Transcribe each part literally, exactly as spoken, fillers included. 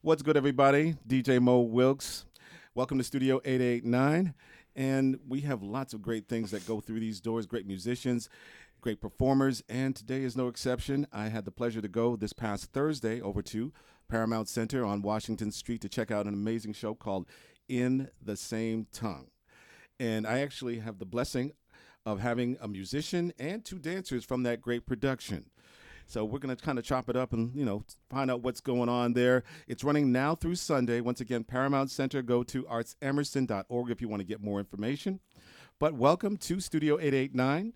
What's good, everybody? D J Mo Wilkes. Welcome to Studio eight eighty-nine. And we have lots of great things that go through these doors, great musicians, great performers, and today is no exception. I had the pleasure to go this past Thursday over to Paramount Center on Washington Street to check out an amazing show called In the Same Tongue. And I actually have the blessing of having a musician and two dancers from that great production. So we're going to kind of chop it up and, you know, find out what's going on there. It's running now through Sunday. Once again, Paramount Center. Go to arts emerson dot org if you want to get more information. But welcome to Studio eight eighty-nine,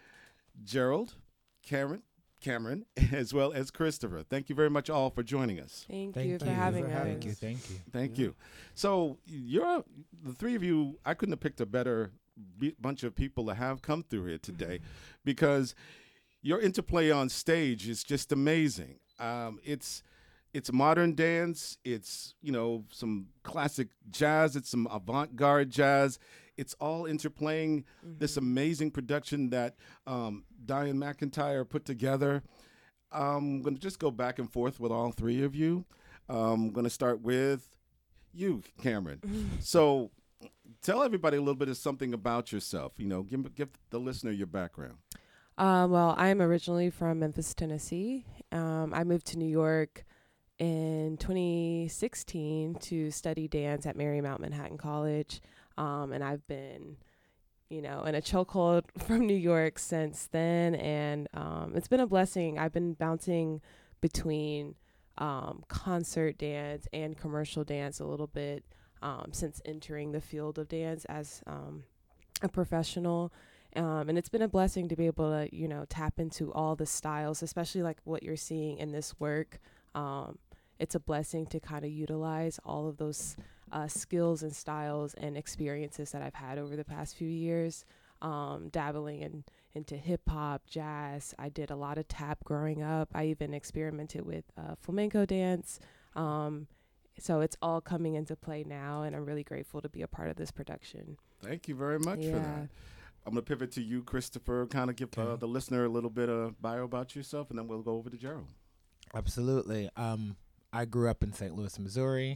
Gerald, Cameron, Cameron, as well as Christopher. Thank you very much all for joining us. Thank, Thank you for you having for us. having Thank you, thank you. Thank Yeah. you. So you're the three of you. I couldn't have picked a better b- bunch of people to have come through here today, because your interplay on stage is just amazing. Um, it's it's modern dance. It's, you know, some classic jazz. It's some avant-garde jazz. It's all interplaying this amazing production that um, Diane McIntyre put together. I'm going to just go back and forth with all three of you. Um, I'm going to start with you, Cameron. So tell everybody a little bit of something about yourself. You know, give, give the listener your background. Um, well, I'm originally from Memphis, Tennessee. Um, I moved to New York in twenty sixteen to study dance at Marymount Manhattan College. Um, and I've been, you know, in a chokehold from New York since then. And um, it's been a blessing. I've been bouncing between um, concert dance and commercial dance a little bit um, since entering the field of dance as um, a professional. Um, and it's been a blessing to be able to, you know, tap into all the styles, especially like what you're seeing in this work. Um, it's a blessing to kind of utilize all of those uh, skills and styles and experiences that I've had over the past few years, um, dabbling in, into hip hop, jazz. I did a lot of tap growing up. I even experimented with uh, flamenco dance. Um, so it's all coming into play now, and I'm really grateful to be a part of this production. Thank you very much for Yeah. that. I'm going to pivot to you, Christopher, kind of give uh, Okay. the listener a little bit of bio about yourself, and then we'll go over to Gerald. Absolutely. Um, I grew up in Saint Louis, Missouri.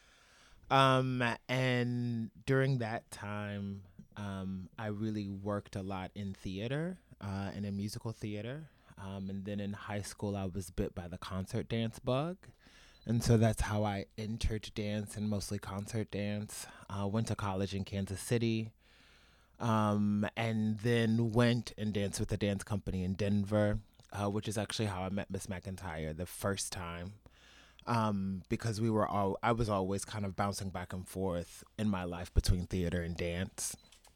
Um, and during that time, um, I really worked a lot in theater, uh, and in musical theater. Um, and then in high school, I was bit by the concert dance bug. And so that's how I entered dance, and mostly concert dance. Uh, went to college in Kansas City. Um, and then went and danced with a dance company in Denver, uh, which is actually how I met Miss McIntyre the first time. Um, because we were all, I was always kind of bouncing back and forth in my life between theater and dance.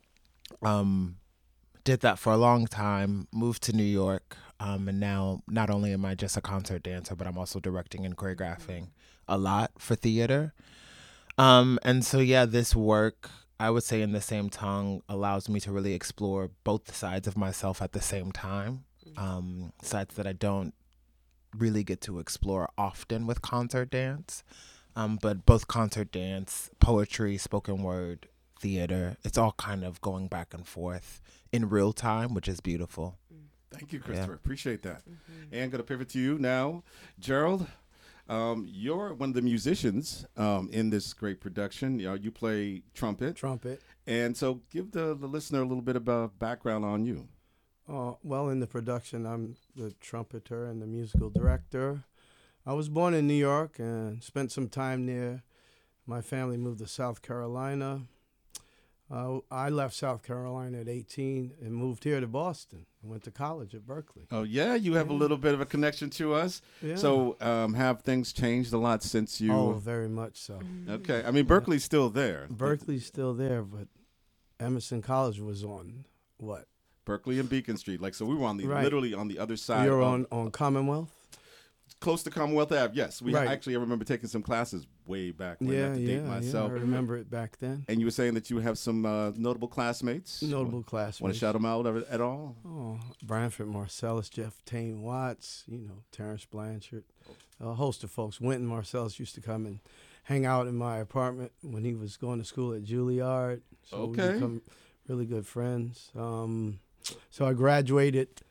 Um, did that for a long time, moved to New York, um, and now not only am I just a concert dancer, but I'm also directing and choreographing a lot for theater. Um, and so, yeah, this work, I would say In the Same Tongue, allows me to really explore both sides of myself at the same time, um, sides that I don't really get to explore often with concert dance. Um, but both concert dance, poetry, spoken word, theater, it's all kind of going back and forth in real time, which is beautiful. Thank you, Christopher. Yeah. Appreciate that. Mm-hmm. And going to pivot to you now, Gerald. Um, you're one of the musicians um, in this great production. You know, you play trumpet. Trumpet. And so give the, the listener a little bit of a background on you. Uh, well, in the production, I'm the trumpeter and the musical director. I was born in New York and spent some time there. My family moved to South Carolina. Uh, I left South Carolina at eighteen and moved here to Boston. I went to college at Berkeley. Oh, yeah, you have a Yeah. little bit of a connection to us. Yeah. So um, have things changed a lot since you... oh, very much so. Okay. I mean, Berkeley's still there. Berkeley's still there, but Emerson College was on what? Berkeley and Beacon Street. Like, so we were on the Right. literally on the other side. You're of- on, on Commonwealth? close to Commonwealth Ave. Yes, we Right. actually I remember taking some classes way back when I Yeah, have to yeah, date yeah. myself. I remember it back then. And you were saying that you have some uh, notable classmates. Notable Want classmates. to shout them out at at all? Oh, Branford Marcellus, Jeff Tane Watts, you know, Terrence Blanchard, a host of folks. Wynton Marcellus used to come and hang out in my apartment when he was going to school at Juilliard. So Okay. we become really good friends. Um, so I graduated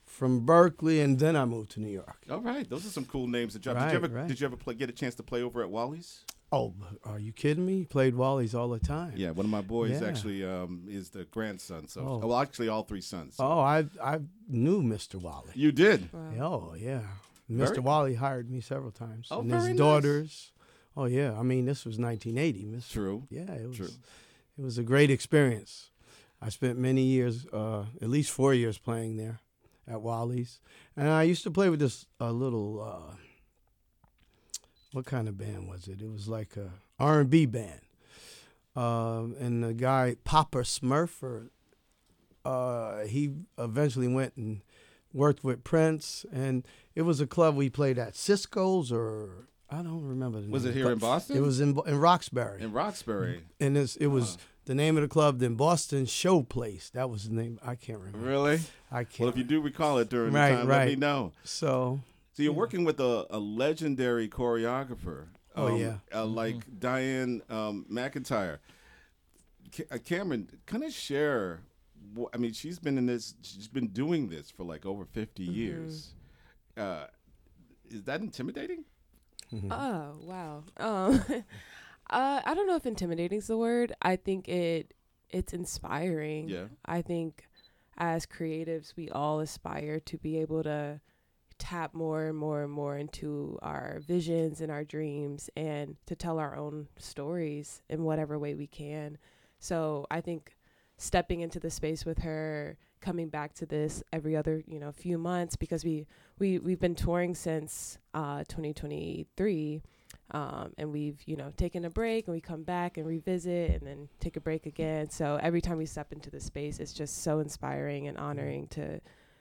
from Berkeley, and then I moved to New York. All right, those are some cool names to drop. Right, did you ever right. did you ever play, get a chance to play over at Wally's? Oh, are you kidding me? Played Wally's all the time. Yeah, one of my boys Yeah. actually um, is the grandson. So, Oh. well, actually, all three sons. So. Oh, I I knew Mister Wally. You did. Wow. Oh yeah, Very- Mister Wally hired me several times. Oh, and very his nice. daughters. Oh yeah, I mean this was nineteen eighty. Mister True. Yeah, it was. True. It was a great experience. I spent many years, uh, at least four years, playing there at Wally's, and I used to play with this a little. Uh, what kind of band was it? It was like a R and B band, um, and the guy Papa Smurf, or, uh, he eventually went and worked with Prince, and it was a club we played at, Cisco's, or I don't remember the Was name it of the here in club. Boston? It was in in Roxbury, in Roxbury. and it's, it was Wow. the name of the club. Then Boston Show Place. That was the name. I can't remember. Really? I can't. Well, if you do recall it during Right, the time, let me right. know. So So you're working with a, a legendary choreographer. Oh, um, yeah. uh, like Diane um, McIntyre. Ca- uh, Cameron, kind of share. wh- I mean, she's been in this. She's been doing this for like over fifty years. Uh, is that intimidating? Oh wow. Um, uh, I don't know if intimidating is the word. I think it it's inspiring. Yeah. I think as creatives, we all aspire to be able to tap more and more and more into our visions and our dreams, and to tell our own stories in whatever way we can. So I think stepping into the space with her, coming back to this every other, you know, few months, because we, we, we've been touring since uh, twenty twenty-three, um, and we've, you know, taken a break, and we come back and revisit and then take a break again. So every time we step into the space, it's just so inspiring and honoring to,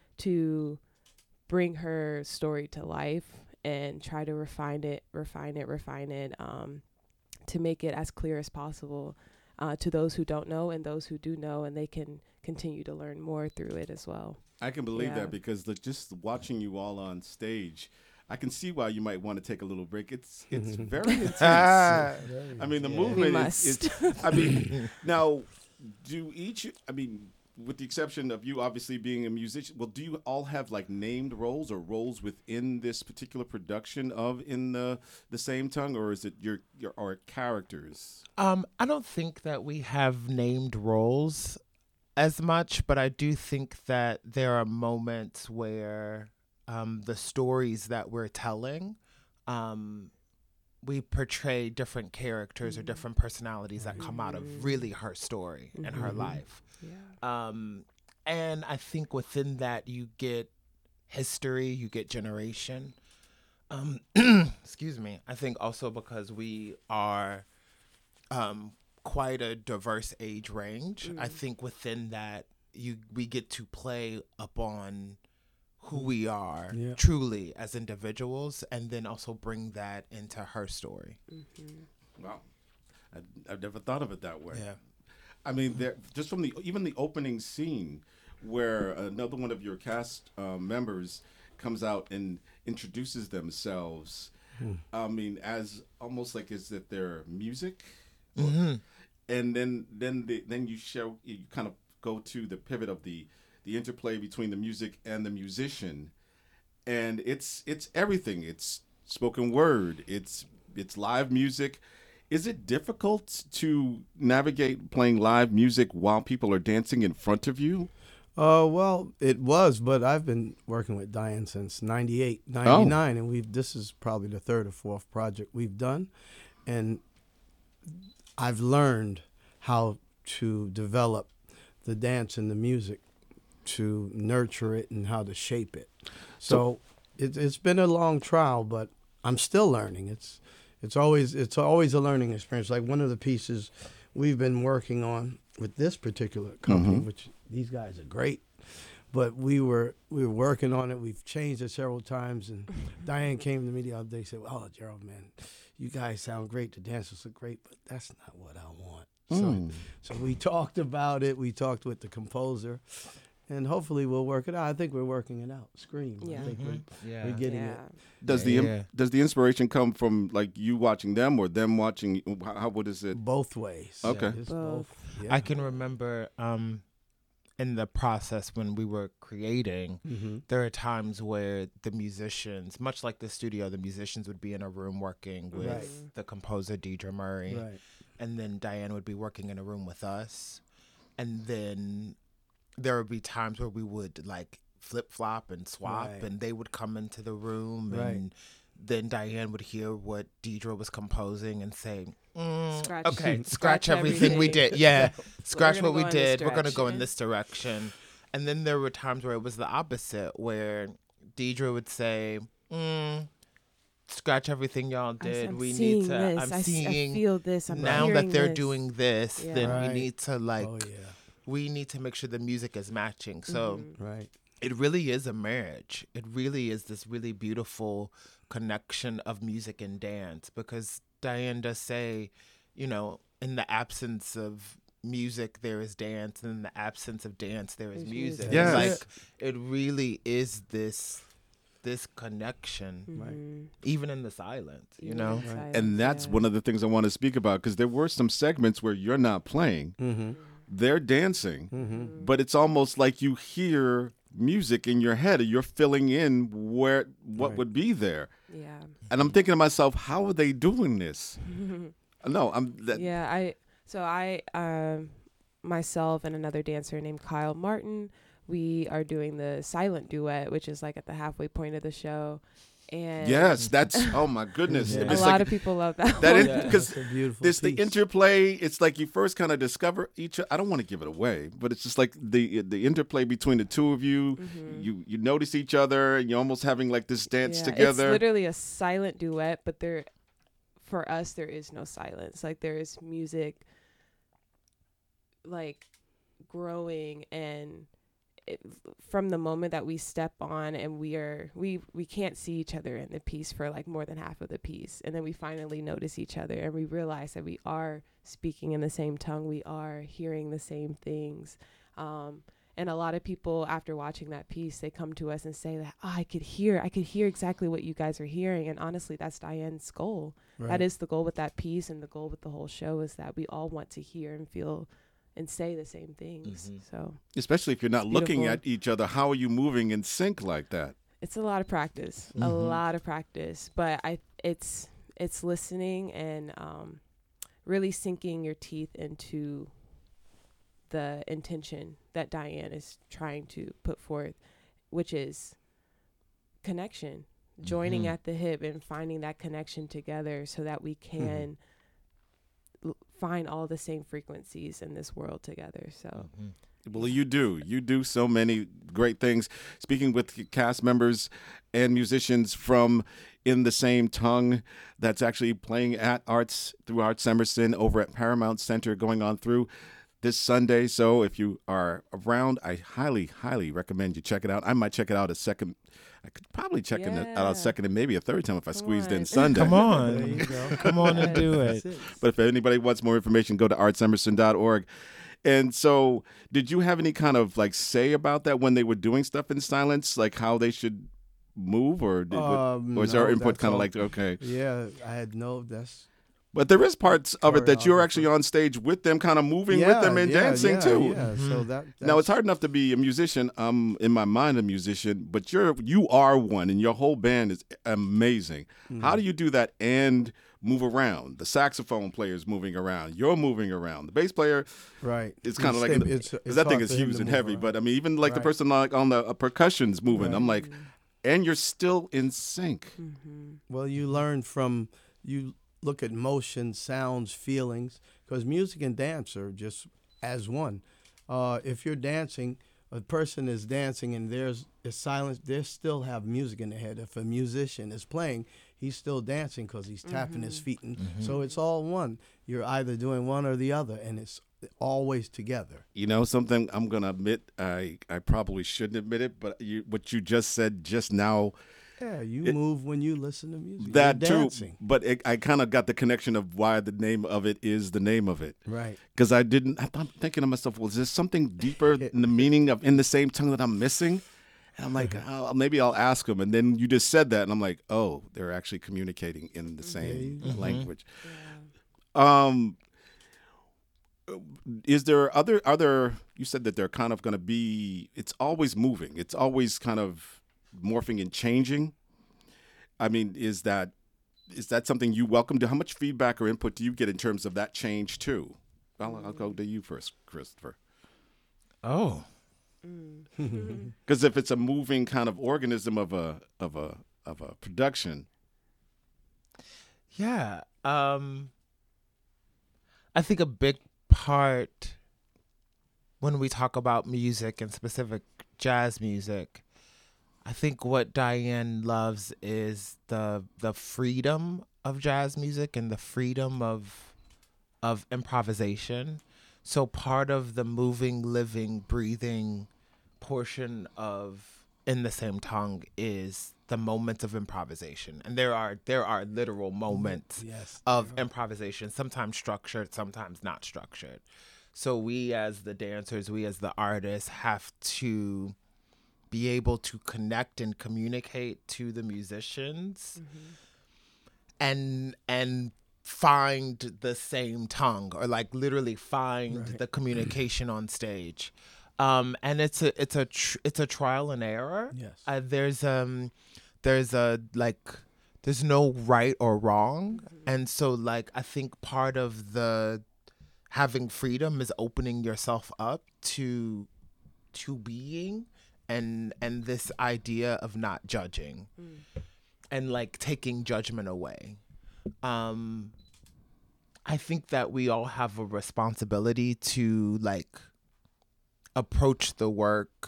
to bring her story to life and try to refine it, refine it, refine it, um, to make it as clear as possible uh, to those who don't know and those who do know, and they can continue to learn more through it as well. I can believe Yeah. that because the, just watching you all on stage, I can see why you might want to take a little break. It's it's very intense. I mean, the Yeah. movement We is, must. is. I mean, now, do each? I mean, with the exception of you, obviously being a musician, well, do you all have like named roles or roles within this particular production of In the the Same Tongue, or is it your your or characters? Um, I don't think that we have named roles as much, but I do think that there are moments where um, the stories that we're telling, um, we portray different characters or different personalities that come out of really her story and her Mhm. life. Yeah. Um, and I think within that you get history, you get generation. Um, excuse me. I think also because we are um, quite a diverse age range, I Mm. think within that you we get to play upon who we are Yeah. truly as individuals, and then also bring that into her story. Mm-hmm. Wow, I, I've never thought of it that way. Yeah. I mean, there just from the even the opening scene where another one of your cast uh, members comes out and introduces themselves. I mean, as almost like as if they're music, Mhm. and then then the, then you show you kind of go to the pivot of the the interplay between the music and the musician, and it's it's everything. It's spoken word. It's it's live music. Is it difficult to navigate playing live music while people are dancing in front of you? Uh, well, it was, but I've been working with Diane since ninety-eight, ninety-nine, and we've this is probably the third or fourth project we've done, and I've learned how to develop the dance and the music, to nurture it and how to shape it. So it, it's been a long trial, but I'm still learning. It's it's always it's always a learning experience. Like one of the pieces we've been working on with this particular company, Mhm. which these guys are great, but we were we were working on it. We've changed it several times, and Diane came to me the other day and said, "Oh, Gerald, man, you guys sound great. The dancers look great, but that's not what I want." Mm. So, so we talked about it. We talked with the composer, and hopefully we'll work it out. I think we're working it out. Scream. Yeah. I think we're, Yeah. we're getting yeah. it. Does the Yeah. does the inspiration come from like you watching them or them watching? How, how what is it? both ways. Okay. It's Both. both. Yeah. I can remember um, in the process when we were creating, Mm-hmm. there are times where the musicians, much like the studio, the musicians would be in a room working with Right. the composer Deidre Murray, Right. and then Diane would be working in a room with us, and then there would be times where we would like flip flop and swap, Right. and they would come into the room, Right. and then Diane would hear what Deidre was composing and say, mm, Scratch- "Okay, scratch scratch everything we everything. did. Yeah, We're scratch gonna what we go in this did. We're gonna go in direction." this direction." And then there were times where it was the opposite, where Deidre would say, mm, "Scratch everything y'all I s- did. I'm we seeing need to. this. I'm I, s- I seeing feel this. I'm now hearing that they're this. doing this. Yeah. Then Right. we need to like." Oh yeah. We need to make sure the music is matching. So Mhm. Right. it really is a marriage. It really is this really beautiful connection of music and dance, because Diane does say, you know, in the absence of music, there is dance, and in the absence of dance, there is There's music. music. Yes. Like, it really is this this connection, Right. Mhm. even in the silence, you Even know? in Right. silence, And that's yeah. one of the things I want to speak about, because there were some segments where you're not playing, Mm-hmm. they're dancing, Mm-hmm. but it's almost like you hear music in your head, or you're filling in where what Right. would be there. Yeah. And I'm thinking to myself, how are they doing this? No, I'm that. Yeah, I so I um myself and another dancer named Kyle Martin, we are doing the silent duet, which is like at the halfway point of the show. And Yes, that's oh my goodness. Yeah. a It's lot like of people love that. that one. is- Yeah, because it's a beautiful this the piece. interplay. It's like you first kind of discover each. I don't want to give it away, but it's just like the the interplay between the two of you. Mhm. You you notice each other, and you're almost having like this dance Yeah, together. It's literally a silent duet, but there for us there is no silence. Like there is music like growing, and it, from the moment that we step on and we are we we can't see each other in the piece for like more than half of the piece, and then we finally notice each other and we realize that we are speaking in the same tongue, we are hearing the same things. um and a lot of people, after watching that piece, they come to us and say that, oh, I could hear, I could hear exactly what you guys are hearing. And honestly, that's Diane's goal. Right. That is the goal with that piece, and the goal with the whole show is that we all want to hear and feel and say the same things. Mhm. So Especially if you're not It's looking beautiful. at each other. How are you moving in sync like that? it's a lot of practice, a Mhm. lot of practice. But I, it's it's listening and um, really sinking your teeth into the intention that Diane is trying to put forth, which is connection, joining Mhm. at the hip and finding that connection together so that we can l- find all the same frequencies in this world together. So Mhm. Well, you do. You do so many great things. Speaking with cast members and musicians from In the Same Tongue, that's actually playing at Arts through Arts Emerson over at Paramount Center, going on through this Sunday. So if you are around, I highly, highly recommend you check it out. I might check it out a second. I could probably check it out Yeah. a second and maybe a third time if I Come squeezed in on. Sunday. Come There on. you go. Come on and do it. That's it. But if anybody wants more information, go to arts emerson dot org. And so, did you have any kind of like say about that when they were doing stuff in silence, like how they should move, or did, Um, or is our no, input that's kind of all- like okay? Yeah, I had no. That's But there is parts of it that you're Choreographer. actually on stage with them, kind of moving yeah, with them and yeah, dancing yeah, too. Yeah, so Mhm. that Now it's that's- hard enough to be a musician. I'm in my mind a musician, but you're you are one, and your whole band is amazing. How do you do that and move around? The saxophone player's moving around. You're moving around. The bass player, right. it's kind of like It's- in the, it's- 'cause it's that thing hard is for him huge to and move heavy. around. But I mean, even like the Right. person like on the uh, percussion's moving. I'm Right. like, and you're still in sync. mm-hmm. Well, you learn from you look at motion, sounds, feelings, because music and dance are just as one. Uh, if you're dancing, a person is dancing and there's is silence, they still have music in their head. If a musician is playing, he's still dancing because he's tapping his feet, and so it's all one. You're either doing one or the other, and it's always together. You know something? I'm gonna admit I I probably shouldn't admit it, but you what you just said just now. Yeah, you It- move when you listen to music. That You're too, dancing. but it, I kind of got the connection of why the name of it is the name of it. Right. Because I didn't. I'm thinking to myself, well, is there something deeper in the meaning of In the Same Tongue that I'm missing? And I'm like, oh, maybe I'll ask them. And then you just said that, and I'm like, oh, they're actually communicating in the same you go. language. Yeah. Um, is there other other you said that they're kind of going to be, it's always moving. It's always kind of morphing and changing. I mean, is that is that something you welcome to? How much feedback or input do you get in terms of that change too? I'll, I'll go to you first, Christopher. Oh. Because if it's a moving kind of organism of a of a of a production. Yeah. Um, I think a big part when we talk about music and specific jazz music, I think what Diane loves is the the freedom of jazz music and the freedom of of improvisation. So part of the moving, living, breathing portion of In the Same Tongue is the moments of improvisation. And there are there are literal moments Yes, of there are. improvisation, sometimes structured, sometimes not structured. So we as the dancers, we as the artists have to be able to connect and communicate to the musicians and and find the same tongue, or like literally find Right. the communication on stage. Um, and it's a it's a tr- it's a trial and error. Yes. Uh, there's um there's a like there's no right or wrong, and so like I think part of the having freedom is opening yourself up to to being and and this idea of not judging and like taking judgment away. Um, I think that we all have a responsibility to like approach the work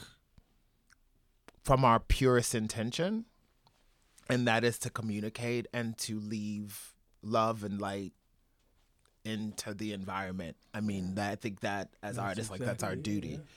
from our purest intention, and that is to communicate and to leave love and light into the environment. I mean, that I think that as That's artists, like that's our exactly it, duty.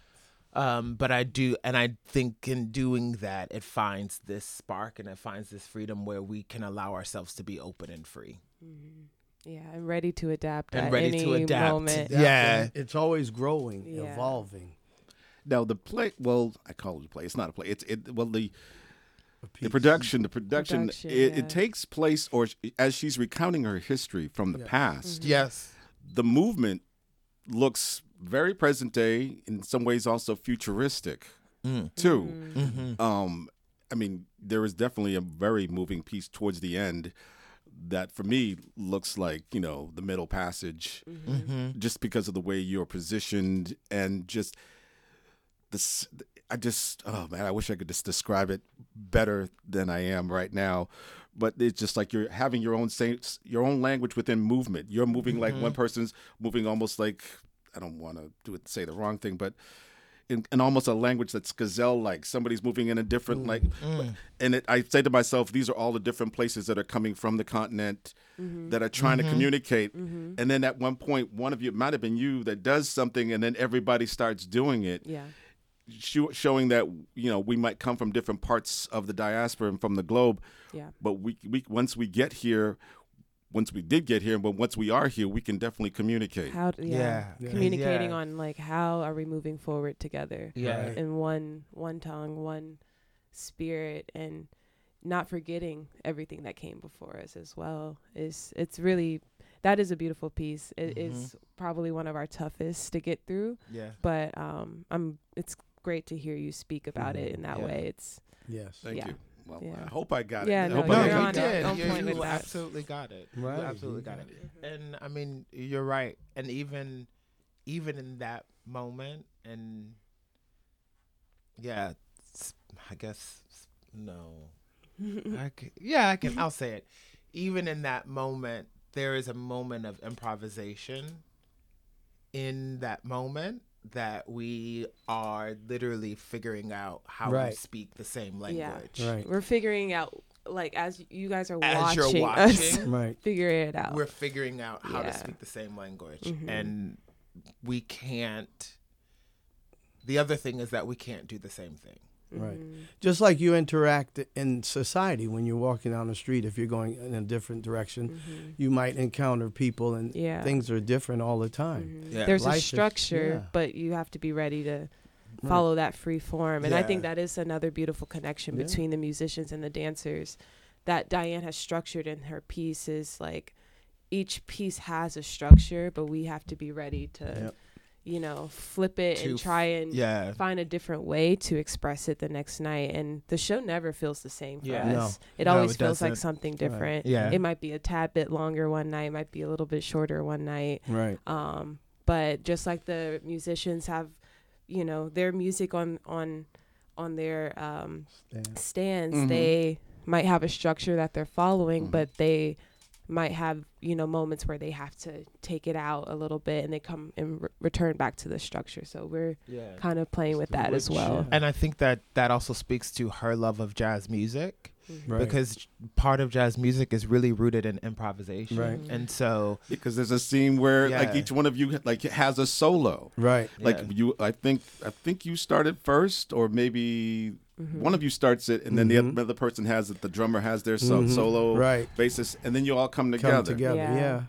Um, but I do, and I think in doing that, it finds this spark and it finds this freedom where we can allow ourselves to be open and free. Yeah, I'm ready to adapt And at ready any to adapt. moment. Yeah. Yeah. It's always growing, Yeah. evolving. Now the play, well, I call it a play. It's not a play. It's it. Well, the A the piece. production, the production, Production, it, yeah. it takes place, or sh- as she's recounting her history from the Yes. past, Yes. the movement looks very present day, in some ways also futuristic Mm. too. Mm-hmm. Um, I mean, there is definitely a very moving piece towards the end that, for me, looks like, you know, the Middle Passage, Mm-hmm. just because of the way you're positioned and just this. I just, oh man, I wish I could just describe it better than I am right now. But it's just like you're having your own same, your own language within movement. You're moving like one person's moving almost like, I don't want to do it, say the wrong thing, but in, in almost a language that's gazelle-like. Somebody's moving in a different, like, and it, I say to myself, these are all the different places that are coming from the continent that are trying to communicate. And then at one point, one of you, it might have been you, that does something, and then everybody starts doing it. Yeah. Show, showing that, you know, we might come from different parts of the diaspora and from the globe, Yeah. but we, we once we get here, once we did get here, but once we are here, we can definitely communicate. How to, yeah. Yeah. Yeah. Communicating Yeah. on like how are we moving forward together Yeah. Right. in one one tongue, one spirit, and not forgetting everything that came before us as well. Is it's really that is a beautiful piece. It Mhm. is probably one of our toughest to get through, Yeah. but um I'm it's great to hear you speak about Mhm. it in that Yeah. way. It's Yes. Thank Yeah. you. Well, Yeah. I hope I got Yeah, it. I no, hope No, I you're got you on it. it. did. On You, point you with that. absolutely got it. Right, You absolutely you got got it. And I mean, you're right. And even even in that moment, and yeah, s- I guess s- no. I c- yeah, I can. I'll say it. Even in that moment, there is a moment of improvisation. In that moment, that we are literally figuring out how Right. to speak the same Yeah. language. Right. we're figuring out like as you guys are As you're watching, us watching, Right. figure it out. we're figuring out how Yeah. to speak the same language, Mhm. and we can't. The other thing is that we can't do the same thing. Right. Mhm. Just like you interact in society when you're walking down the street, if you're going in a different direction, Mhm. you might encounter people and Yeah. things are different all the time. Mhm. Yeah. There's Life a is- structure, yeah. but you have to be ready to follow that free form. And I think Yeah. that is another beautiful connection Yeah. between the musicians and the dancers that Diane has structured in her pieces. Like each piece has a structure, but we have to be ready to, Yep. you know, flip it To and try and Yeah. find a different way to express it the next night. And the show never feels the same for Yeah. No. us. It No, always it feels like doesn't. something different. Yeah. It might be a tad bit longer one night, might be a little bit shorter one night. Right. Um, but just like the musicians have, you know, their music on on on their um, Yeah. stands, Mhm. they might have a structure that they're following, Mhm. but they might have, you know, moments where they have to take it out a little bit and they come and re- return back to the structure. So we're Yeah. kind of playing with that as Which, well. yeah. And I think that that also speaks to her love of jazz music, Mhm. Right. because part of jazz music is really rooted in improvisation. Right. And so, Because there's a scene where like Yeah. each one of you like has a solo. Right. Like yeah. you, I think, I think you started first, or maybe Mhm. one of you starts it, and then Mhm. the other person has it. The drummer has their so- Mhm. solo, Right. bassist, and then you all come together. Come together. Yeah. Yeah.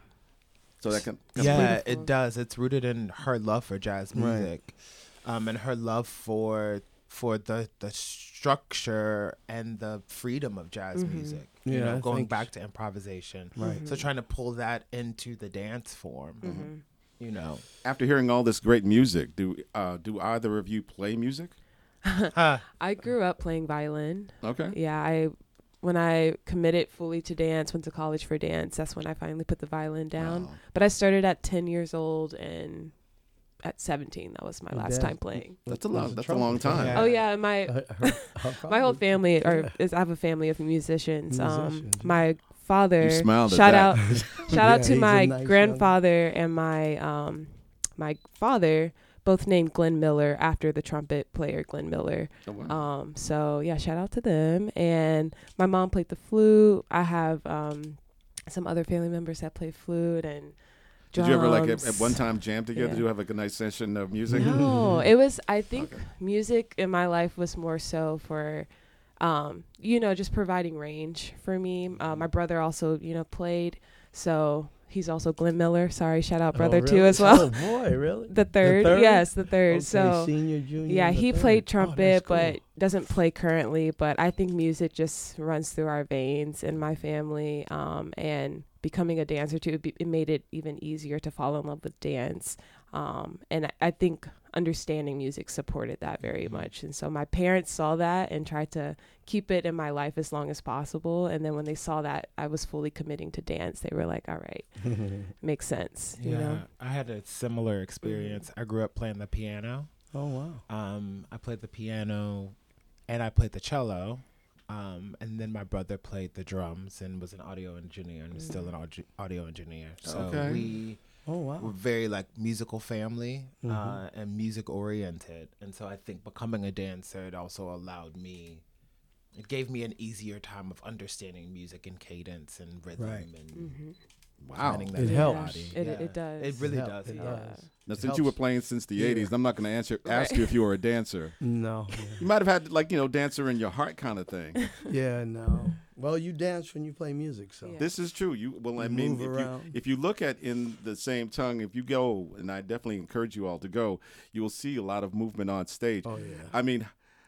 So that can, can yeah, beautiful. it does. It's rooted in her love for jazz Right. music, um, and her love for for the the structure and the freedom of jazz Mhm. music. You Yeah, know, I going think- back to improvisation. Right. So trying to pull that into the dance form. Mhm. You know, After hearing all this great music, do uh, do either of you play music? Huh. I grew up playing violin. Okay. Yeah, I when I committed fully to dance, went to college for dance, that's when I finally put the violin down. Wow. But I started at ten years old, and at seventeen, that was my And last then- time playing. That's a Was long. it That's a long trumpet? time. Yeah. Oh yeah, my Uh, her- her my whole father- family are Yeah. is I have a family of musicians. Um, Musicians, yeah. my father. You smiled at shout that. out, shout Yeah, out to he's a my nice young- grandfather and my um my father, both named Glenn Miller after the trumpet player Glenn Miller. Oh, wow. Um, so yeah, shout out to them. And my mom played the flute. I have um some other family members that play flute and Did you ever like at, drums. at one time jam together? Yeah. Did you have like a nice session of music? No, it was. I think Okay. music in my life was more so for, um, you know, just providing range for me. Uh, my brother also, you know, played, so he's also Glenn Miller. Sorry, shout out brother Oh, too really? as well. Oh boy, really? The third, third? yes, the third. Okay, So senior, junior. yeah, and the he third. played Oh, trumpet, that's cool. but doesn't play currently. But I think music just runs through our veins in my family. Um, and becoming a dancer too, it, be, it made it even easier to fall in love with dance. Um, and I, I think understanding music supported that very much. And so my parents saw that and tried to keep it in my life as long as possible. And then when they saw that I was fully committing to dance, they were like, all right, makes sense. You yeah, know? I had a similar experience. I grew up playing the piano. Oh wow. Um, I played the piano, and I played the cello. Um, and then my brother played the drums and was an audio engineer and is still an aud- audio engineer. So Okay. we Oh wow. were very like musical family uh, Mhm. and music oriented. And so I think becoming a dancer, it also allowed me, it gave me an easier time of understanding music and cadence and rhythm Right. and Mm-hmm. Wow. finding that It in the helps. body. It- Yeah. it does. It really It help- does. it yeah. does. Now, It since you were helps. playing since the Yeah. eighties, I'm not going to answer ask Right. you if you were a dancer. No. You might have had like you know dancer in your heart kind of thing. Yeah, no. Well, you dance when you play music, so. Yeah. This is true. You well, I You mean, move if you, around. if you look at in the same tongue, if you go, and I definitely encourage you all to go, you will see a lot of movement on stage. Oh yeah. I mean,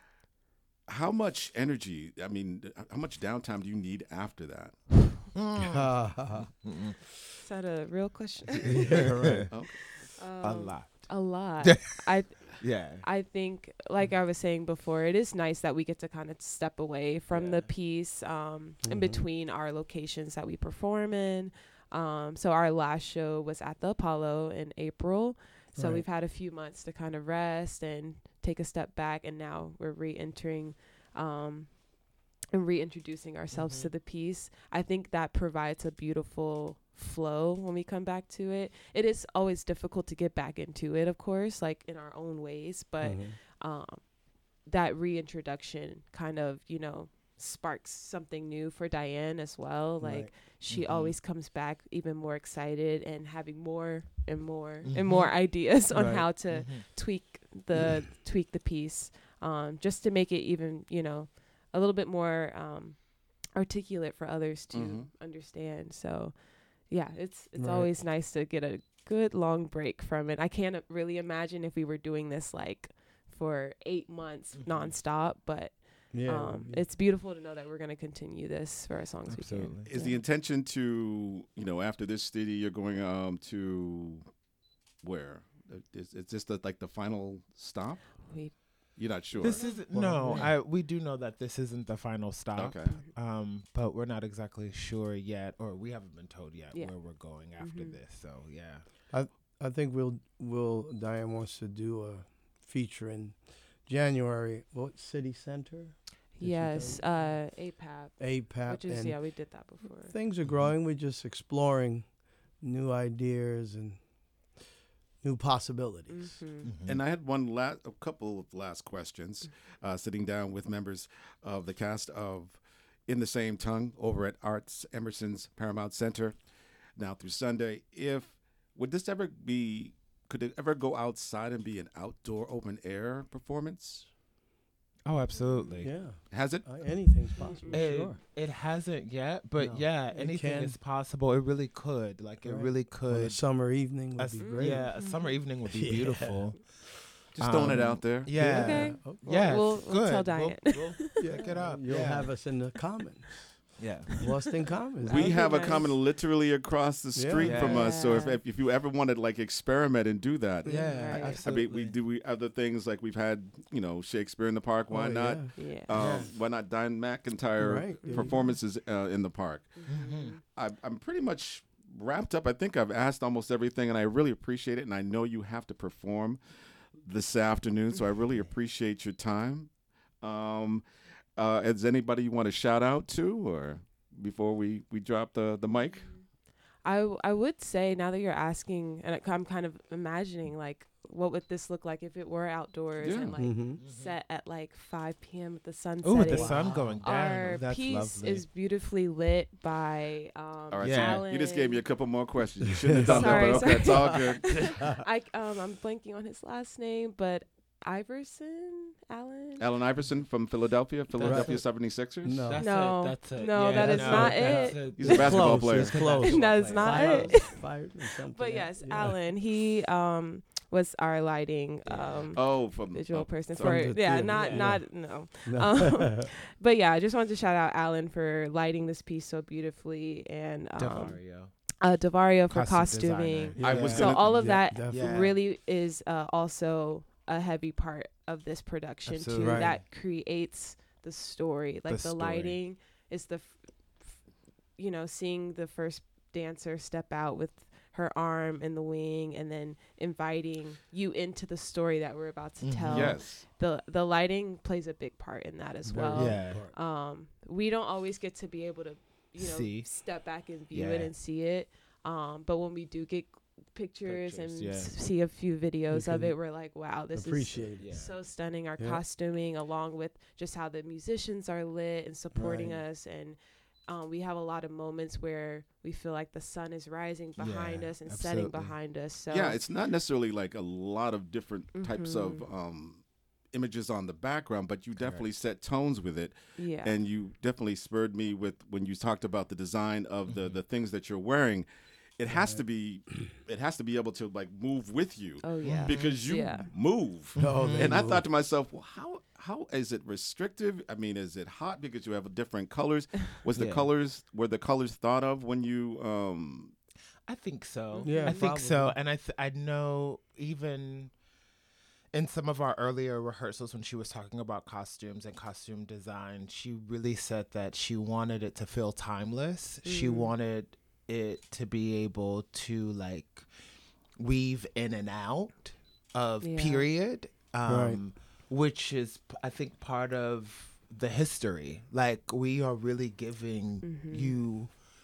how much energy? I mean, how much downtime do you need after that? Mm. Is that a real question? yeah, right. Okay. a Um, lot. A lot. I Yeah. I think, like I was saying before, it is nice that we get to kind of step away from Yeah. the piece um, in Mhm. between our locations that we perform in. Um, so our last show was at the Apollo in April. So Right. we've had a few months to kind of rest and take a step back, and now we're re-entering um, and reintroducing ourselves Mhm. to the piece. I think that provides a beautiful flow when we come back to it. It is always difficult to get back into it, of course, like in our own ways, but Mhm. um, that reintroduction kind of, you know, sparks something new for Diane as well. Like Right. she Mhm. always comes back even more excited and having more and more Mhm. and more ideas on Right. how to Mhm. tweak the tweak the piece, um, just to make it even, you know, a little bit more um, articulate for others to Mhm. understand. So yeah, it's it's Right. always nice to get a good long break from it. I can't uh, really imagine if we were doing this like for eight months Mhm. nonstop, but Yeah. um, it's beautiful to know that we're going to continue this for as long as we can. Absolutely. Is the intention to you know after this study you're going um to where Is, is this the, like the final stop? We You're not sure. This is no. I we do know that this isn't the final stop. Okay. Um, but we're not exactly sure yet, or we haven't been told yet Yeah. where we're going after Mhm. this. So yeah. I think we'll will Diane wants to do a feature in January. What city center? Did you yes, tell uh, A P A P, A P A which P. is and yeah, we did that before. things are growing. We're just exploring new ideas and new possibilities. Mhm. And I had one last, a couple of last questions, uh, sitting down with members of the cast of In the Same Tongue over at Arts Emerson's Paramount Center, now through Sunday. If would this ever be? Could it ever go outside and be an outdoor open air performance? Oh, absolutely. Yeah, Has it? uh, anything's possible. It, sure. it hasn't yet, but No, yeah, it anything can. is possible. It really could. Like it Right. really On a could. summer evening would A be s- great. Yeah, a summer evening would be Yeah. beautiful. Just throwing it Um, out there. Yeah. Okay. Oh, Yeah. We'll- it's we'll tell good. Diane. We'll, we'll yeah. pick it up. You'll yeah. have us in the Commons, Yeah. Boston Commons. We Okay, have a nice. common literally across the Yeah. street from us. So if, Yeah. if if you ever want to like experiment and do that, Yeah. Right. I Absolutely. mean, we do we other things like we've had, you know, Shakespeare in the Park. Why Oh, not? yeah. Yeah. Um, Yeah. Why not Diane McIntyre Right. There you go. performances uh, in the park? Mhm. I, I'm pretty much wrapped up. I think I've asked almost everything, and I really appreciate it. And I know you have to perform this afternoon, so I really appreciate your time. Um, uh, is anybody you want to shout out to, or before we, we drop the, the mic? I w- I would say now that you're asking, and I- I'm kind of imagining like what would this look like if it were outdoors Yeah. and like Mhm. set at like five p.m. with the sun Oh, with the setting. sun Wow. going down. Our That's piece lovely. is beautifully lit by um, All right, Yeah. so Alan. you just gave me a couple more questions. You shouldn't have done Sorry, that, but okay, it's all sorry. good. I um I'm blanking on his last name, but Iverson Allen. Alan Iverson from Philadelphia, Philadelphia Right. seventy-sixers. No. That's No. it. That's it. No, yeah, that is no, not that's it. He's a basketball Close, player. it's close. That is not Fire- it. fire or something. But yes, Yeah. Alan. He um was our lighting Yeah. um Oh, from visual oh, person sorry. for From the yeah, theater, not yeah. not no. No. Um, But yeah, I just wanted to shout out Alan for lighting this piece so beautifully and um Davario. uh Davario for Costume costuming. designer. I was So gonna- all of Yeah, that definitely. Yeah. really is uh, also a heavy part of this production Absolutely. too. Right. That creates the story. Like the, story. lighting is the, f- f- you know, seeing the first dancer step out with her arm in the wing, and then inviting you into the story that we're about to Mhm. tell. Yes. The the lighting plays a big part in that as Very well. Yeah. important. Um, we don't always get to be able to, you know, See. step back and view it Yeah. and see it. Um, but when we do get pictures, Pictures, and yeah. s- see a few videos of can it, we're like, wow, this Appreciate it. Yeah. is so stunning. Our Yeah. costuming, along with just how the musicians are lit and supporting Right. us, and um, we have a lot of moments where we feel like the sun is rising behind Yeah, us and setting absolutely. behind us. So Yeah, it's not necessarily like a lot of different types of Mhm. um, images on the background, but you Correct. definitely set tones with it, yeah, and you definitely spurred me with when you talked about the design of the Mhm. the things that you're wearing. It has Right. to be, it has to be able to like move with you oh yeah, because you Yeah. move. Oh, they And I move. thought to myself, well, how how is it restrictive? I mean, is it hot because you have different colors? Was the Yeah. colors were the colors thought of when you um I think so. Yeah, I think so. probably. And I th- I know even in some of our earlier rehearsals when she was talking about costumes and costume design, she really said that she wanted it to feel timeless. She Mm. wanted it to be able to like weave in and out of Yeah. period. Um Right. which is p- I think part of the history. Like we are really giving Mhm. you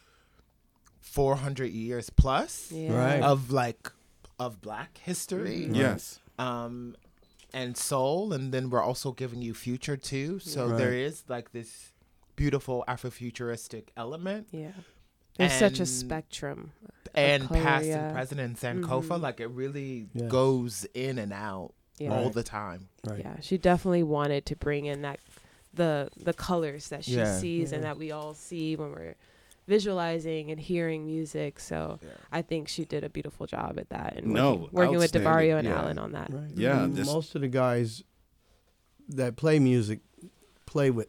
four hundred years plus yeah. Right. of like of black history Mhm. Right. yes. um and soul, and then we're also giving you future too, so Right. there is like this beautiful afrofuturistic element Yeah. There's such a And- spectrum. and color, past yeah. and present and Sankofa. Mhm. Like it really Yes. goes in and out Yeah. all Right. the time. Right. Yeah, she definitely wanted to bring in that the the colors that she Yeah. sees and Yeah. that we all see when we're visualizing and hearing music. So I think she did a beautiful job at that, and No, working, working with outstanding. Davario and Yeah. Alan on that. Right. Yeah, And this- most of the guys that play music play with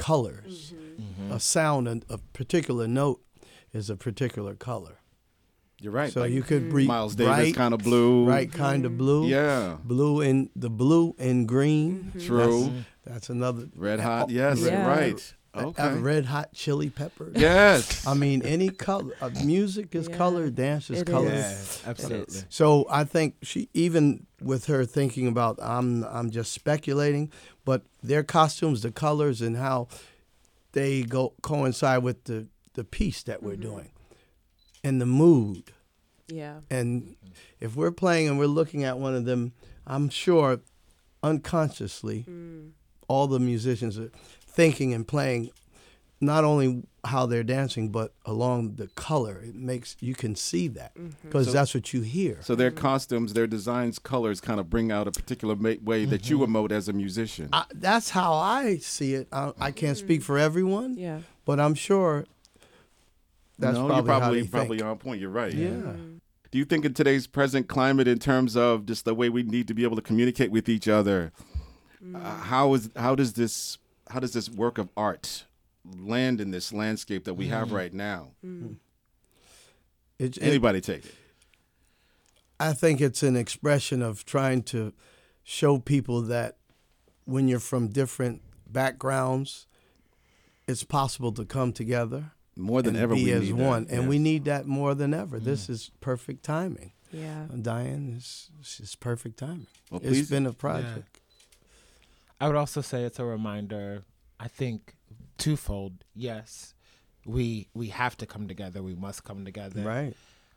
colors. Mhm. Mhm. A sound and a particular note is a particular color. You're right. So like you could breathe Miles Davis bright, kind of blue. right kind of blue. Yeah. Blue and the blue and green. Mhm. True. That's, that's another. Red hot. Yes. Yeah. Right. Uh, Okay. red hot chili peppers. Yes. I mean, any color. Uh, music is Yeah. color. Dance is It color. is. Yeah, absolutely. So I think she, even with her thinking about, I'm, I'm just speculating, but their costumes, the colors, and how they go coincide with the the piece that we're Mhm. doing, and the mood. Yeah. And if we're playing and we're looking at one of them, I'm sure unconsciously Mm. all the musicians are thinking and playing not only how they're dancing, but along the color. It makes, you can see that Mhm. because So- that's what you hear. So their costumes, their designs, colors kind of bring out a particular ma- way that you emote as a musician. I, that's how I see it. I, I can't speak for everyone, Yeah. but I'm sure that's no, probably, you're probably how they probably think. on point. You're right. Yeah. Mm. Do you think in today's present climate, in terms of just the way we need to be able to communicate with each other, Mm. uh, how is how does this how does this work of art land in this landscape that we have right now? Mm. It, it, Anybody take it? I think it's an expression of trying to show people that when you're from different backgrounds, it's possible to come together More than and ever, be we as need one. that. And Yes. we need that more than ever. This is perfect timing. Yeah. And Diane, this, this is perfect timing. Well, It's please, been a project. I would also say it's a reminder, I think, twofold. Yes, we we have to come together. We must come together. Right.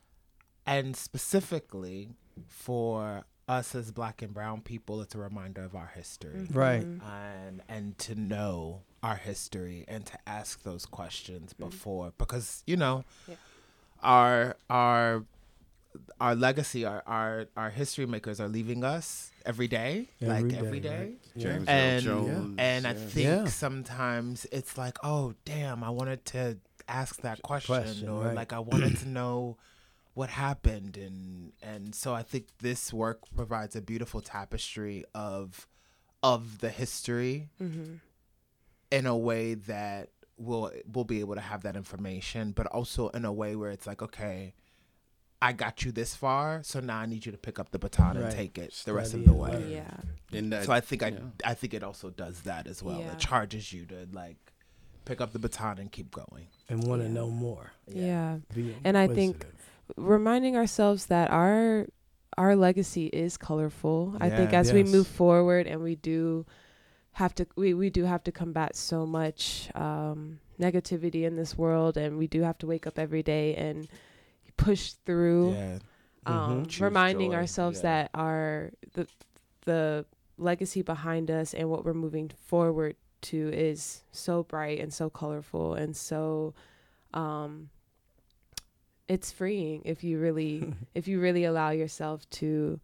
And specifically for us as black and brown people, it's a reminder of our history. Right. Mhm. And and to know our history and to ask those questions before, because you know Yeah. our our our legacy, our, our our history makers are leaving us every day, Every like day, every day. right. James Yeah. Earl And- Jones. And I yeah. think Yeah. sometimes it's like, oh, damn, I wanted to ask that question, Question, or right. like I wanted to know what happened, and and so I think this work provides a beautiful tapestry of of the history Mhm. in a way that we'll we'll be able to have that information, but also in a way where it's like, okay, I got you this far, so now I need you to pick up the baton and Right. take it the rest Study of the and way. learn. Yeah. In that, So I think I yeah. I think it also does that as well. Yeah. It charges you to like pick up the baton and keep going. And want to Yeah. know more. Yeah. Be And I think inquisitive. reminding ourselves that our our legacy is colorful. I think Yeah. as we Yes. move forward and we do have to we, we do have to combat so much um, negativity in this world, and we do have to wake up every day and push through. Yeah. Um, Mhm. Choose reminding joy, ourselves yeah. that our the the legacy behind us and what we're moving forward to is so bright and so colorful and so um it's freeing if you really if you really allow yourself to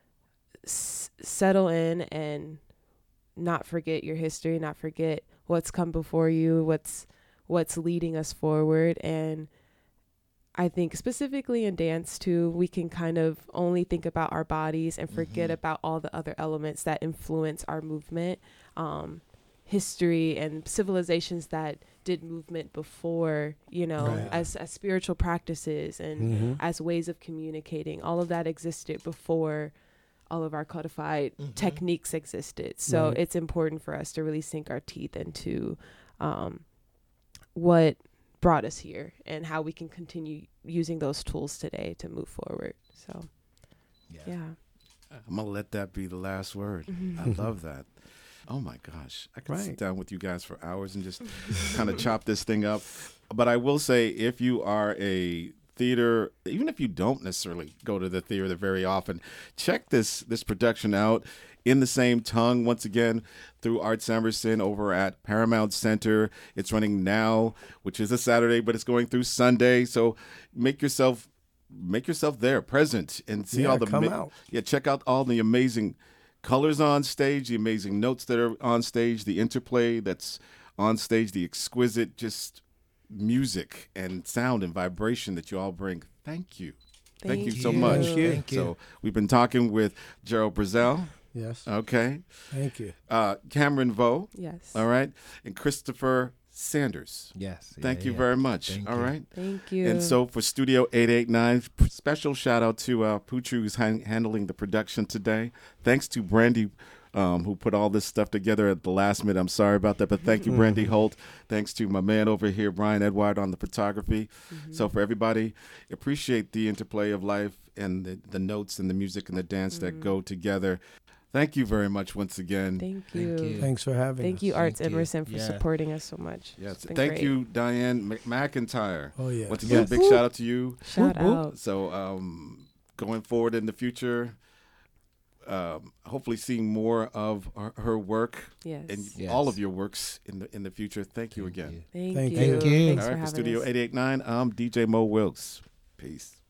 s- settle in and not forget your history, not forget what's come before you, what's what's leading us forward. And I think specifically in dance too, we can kind of only think about our bodies and forget Mhm. about all the other elements that influence our movement, um, history and civilizations that did movement before, you know, Right. as, as spiritual practices and Mhm. as ways of communicating. All of that existed before all of our codified Mhm. techniques existed. So Right. it's important for us to really sink our teeth into um, what brought us here and how we can continue using those tools today to move forward. So, Yeah. yeah. I'm gonna let that be the last word. Mhm. I love that. Oh my gosh, I could sit Right. down with you guys for hours and just kind of chop this thing up. But I will say, if you are a theater, even if you don't necessarily go to the theater very often, check this this production out, In the Same Tongue, once again, through Arts Emerson over at Paramount Center. It's running now, which is a Saturday, but it's going through Sunday. So make yourself make yourself there, present, and see Yeah, all the come ma- out. yeah, check out all the amazing colors on stage, the amazing notes that are on stage, the interplay that's on stage, the exquisite just music and sound and vibration that you all bring. Thank you. Thank, you so much. Thank you. Thank you. So we've been talking with Gerald Brazel, Yes. okay, Thank you. uh, Cameron Vo, Yes. all right, and Christopher Sanders. Yes. Thank yeah, you yeah. very much. Thank All you. right. Thank you. And so for Studio eight eighty-nine, p- special shout out to uh, Poochu, who's han- handling the production today. Thanks to Brandy, um, who put all this stuff together at the last minute. I'm sorry about that, but thank you, Brandy Holt. Thanks to my man over here, Brian Edward, on the photography. Mhm. So for everybody, appreciate the interplay of life and the, the notes and the music and the dance that Mm. go together. Thank you very much once again. Thank Thank you. you. Thanks for having Thank us. you, Arts Thank you. Emerson, for Yeah. supporting us so much. Yes. It's been Thank great. you, Diane Mc- McIntyre. Oh, yeah. Once again, Yes. a big shout out to you. Shout Whoop, whoop. out. So um, going forward in the future, um, hopefully seeing more of her, her work Yes. and Yes. all of your works in the in the future. Thank you Thank again. you. Thank, Thank you. you. Thank you. Thanks All for right, for having Studio us. eight eighty-nine, I'm D J Mo Wilkes. Peace.